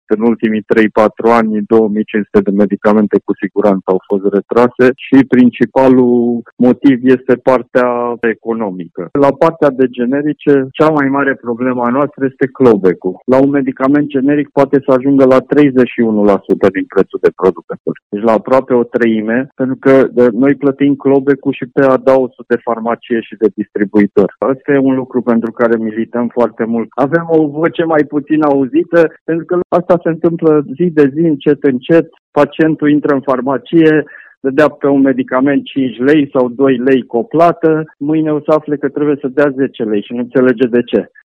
în ultimii 3-4 ani 2500 de medicamente cu siguranță au fost retrase și principalul motiv este partea economică. La partea de generice, cea mai mare problemă a noastră este clawback-ul. La un medicament generic poate să ajungă la 31% din prețul de producător. Deci la aproape o treime, pentru că noi plătim clawback-ul și pe adaosul de farmacie și de distribuitor. Asta e un lucru pentru care milităm foarte mult. Avem o voce mai puțin auzită, pentru că asta se întâmplă zi de zi, încet. Pacientul intră în farmacie, dădea pe un medicament 5 lei sau 2 lei cu o plată, mâine o să afle că trebuie să dea 10 lei și nu înțelege de ce.